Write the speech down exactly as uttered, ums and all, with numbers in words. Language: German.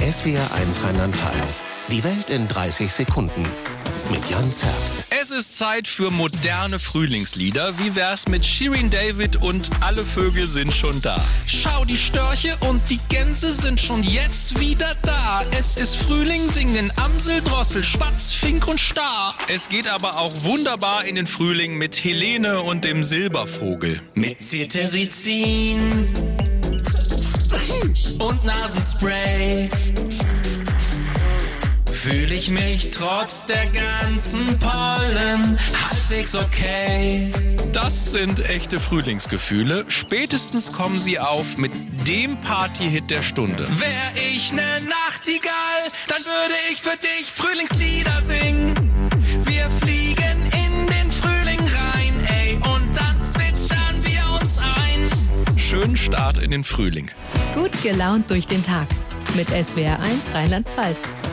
S W R eins Rheinland-Pfalz. Die Welt in dreißig Sekunden. Mit Jan Zerbst. Es ist Zeit für moderne Frühlingslieder. Wie wär's mit Shirin David und Alle Vögel sind schon da? Schau, die Störche und die Gänse sind schon jetzt wieder da. Es ist Frühling, singen Amsel, Drossel, Spatz, Fink und Star. Es geht aber auch wunderbar in den Frühling mit Helene und dem Silbervogel. Mit Cetirizin und Nasenspray fühle ich mich trotz der ganzen Pollen halbwegs okay. Das sind echte Frühlingsgefühle. Spätestens kommen sie auf mit dem Partyhit der Stunde. Wär ich ne Nachtigall, dann würde ich für dich Frühlingslieder singen. Wir fliegen in den Frühling rein, ey, und dann zwitschern wir uns ein. Schönen Start in den Frühling. Gut gelaunt durch den Tag mit S W R eins Rheinland-Pfalz.